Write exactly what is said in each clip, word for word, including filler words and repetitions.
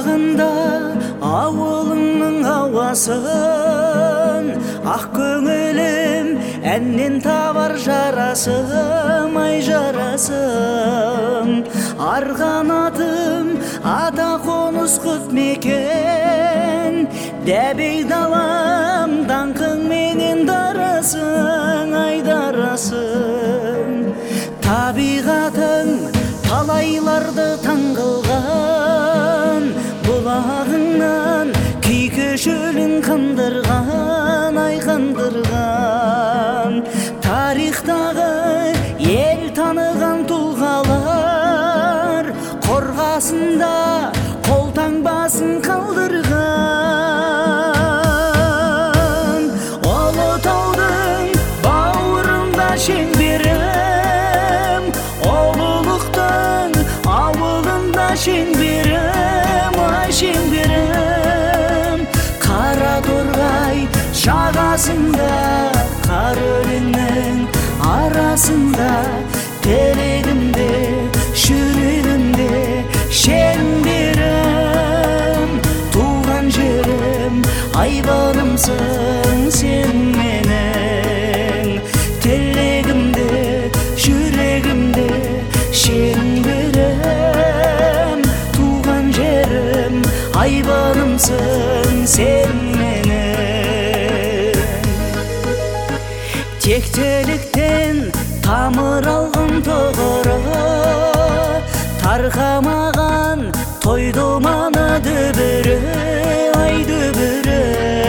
Құлағында ауылыңның ауасын, ақ көңілім әннен табар жарасым, ай жарасым. Арғанатым ата қоныс күтмекен, дәбей далам даңқың менен дарасың, ай дарасың. Табиғатың талайларды таңғылған, бұлағыңнан күйкі шөлін қандырған, ай қандырған. Тарихтағы ел таныған тұлғалар қорғасында қолтаңбасын қалдырған. Ұлытаудың бауырында шеңберім, ұлылықтың ауылында шеңберім, ай шеңберім. Қара торғай жағасында, қар өлеңнің арасында, тілегімде жүрегімде шеңберім. Туған жерім айбанымсың сен менің, тілегімде жүрегімде шеңберім. Туған жерім айбанымсың сен менің. Тектеліктен тамыр алған тоғыры, тарқамаған той думаны дүбірі, ай дүбірі.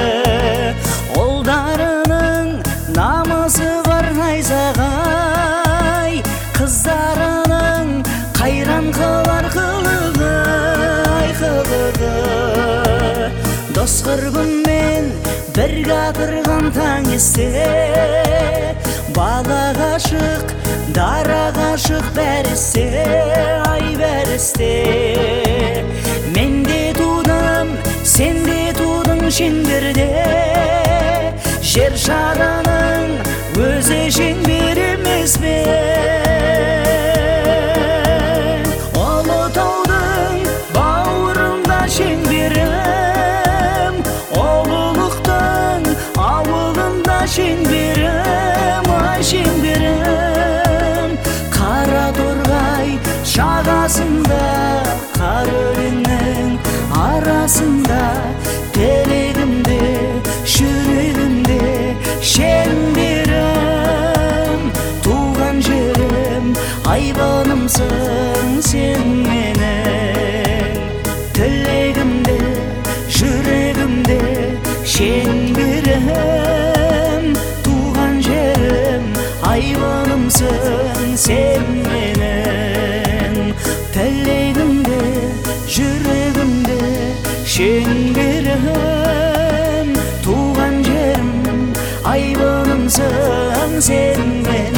Ұлдарының намысы бар найзағай, қыздарының қайран қылар қылығы, ай қылығы. Дос құрбыммен бір қатырған таң есте, бала ғашық дара ғашық бәрісте, ай бәрісте. Мен де тудым сен де тудың шеңберде, жер шарының өзі шеңбер емес пе? Ұлытаудың бауырында шеңберім, ұлылықтың ауылында шеңберім, ай шеңберім. Қара торғай жағасында, қар өлеңнің арасында, тілегімде жүрегімде шеңберім. Туған жерім айбанымсың сен менің, тілегімде жүрегімде шеңберім. Туған жерім айбанымсың сен менің, тілегімде жүрегімде шеңберім. Туған жерім айбанымсың сен менің.